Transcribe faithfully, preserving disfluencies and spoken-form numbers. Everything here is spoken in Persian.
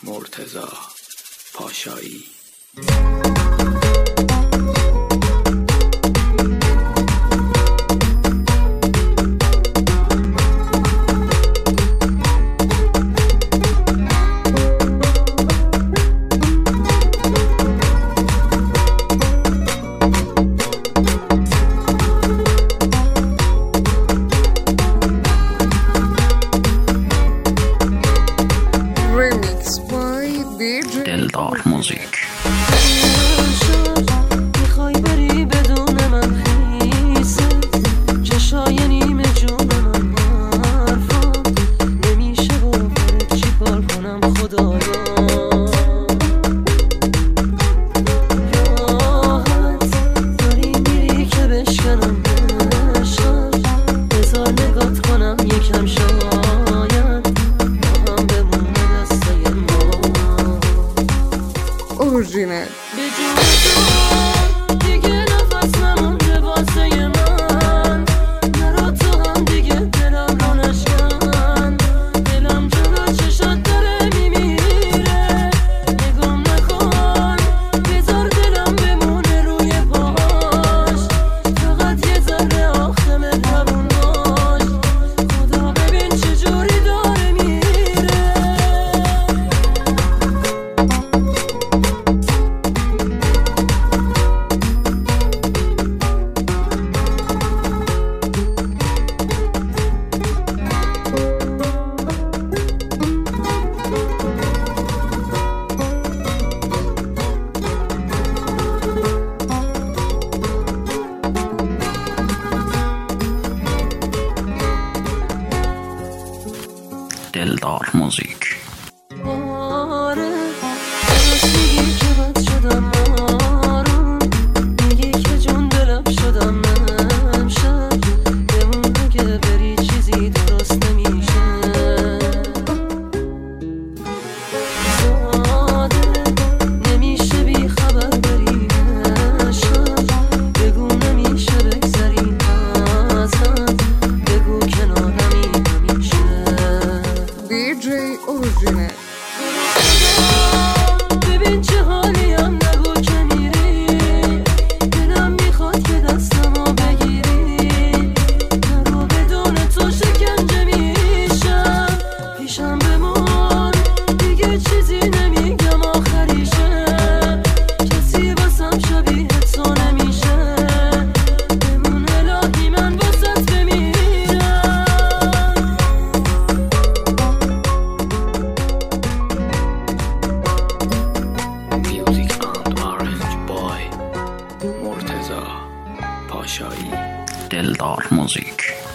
مرتضی پاشایی. دلدار موزیک. میخوای بری بدون من خیسه چشای نیمه جون من حرفات نمیشه باورت چی کار کنم خدایا. راحت داری میری که بشکنم بشم بذار نگات کنم یکم شاید با هم بمونه دستای ما. اورجینال به جون تو دیگه نفس نمونده واسه من، نرا تو هم دیگه دلم رو نشکن. دلم جلو چشات داره میمیره، نگام نکن بذار دلم بمونه روی پاش. فقط یه ذره آخه مهربون باش، خدا ببین چجوری داره میره. دلدار موزیک. آره درست میگی که بد شدم آروم، میگی که جون دلم شدم امشب بمون اگه بری چیزی درست نمیشه. زاده نمیشه بی خبر بری شب، بگو نمیشه بگذری ازم، بگو کنارمی نمیشه. دی جی اورجینال ببین چه حالیم نگو که میری، دلم میخواد که دستمو بگیری، نرو بدون تو شکنجه میشم. پیشم بمون دیگه چیزی نمیگم آخریشه، کسی واسم شبیه تو نمیشه. بمون الهی من واسط بمیرم. میوزیک اند آرنج بای مرتضی پاشایی. دلدار موزیک.